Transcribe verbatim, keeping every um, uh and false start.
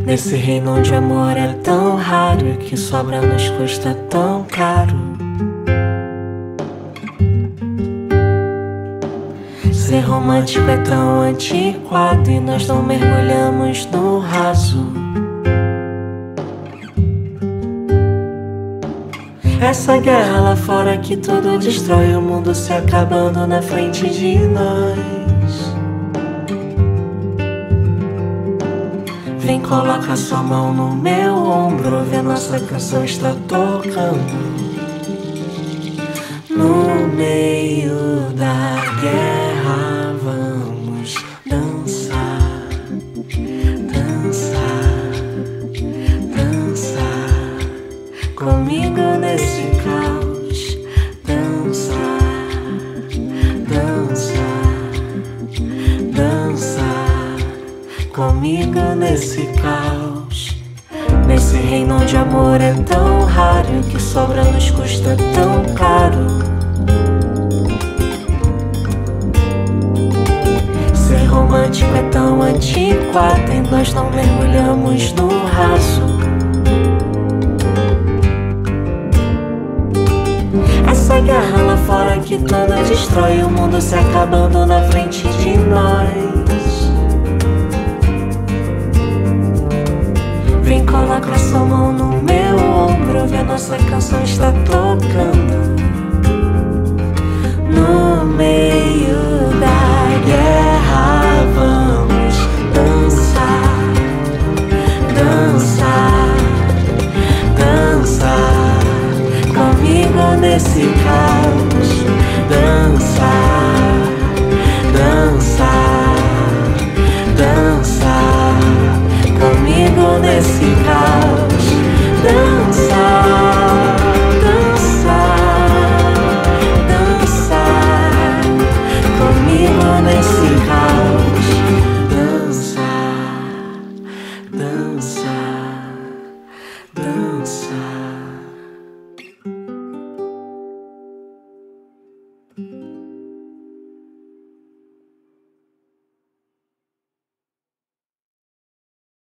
Nesse reino onde amor é tão raro e que sobra nos custa tão caro. Ser romântico é tão antiquado e nós não mergulhamos no raso. Essa guerra lá fora que tudo destrói, o mundo se acabando na frente de nós. Vem, coloca sua mão no meu ombro, vê nossa canção está tocando. No meio da guerra vamos dançar, dançar, dançar comigo nesse caos. Dançar, dançar, dançar comigo nesse caos. Nesse reino onde amor é tão raro e o que sobra nos custa tão caro. Ser romântico é tão antiquado e nós não mergulhamos no raso. Essa guerra lá fora que tudo destrói, o mundo se acabando na frente de nós. Vem, coloca sua mão no meu ombro, vê nossa canção está tocando. No meio da guerra vamos dançar, dançar, dançar comigo nesse caos. Dançar, dançar, dançar comigo nesse caos.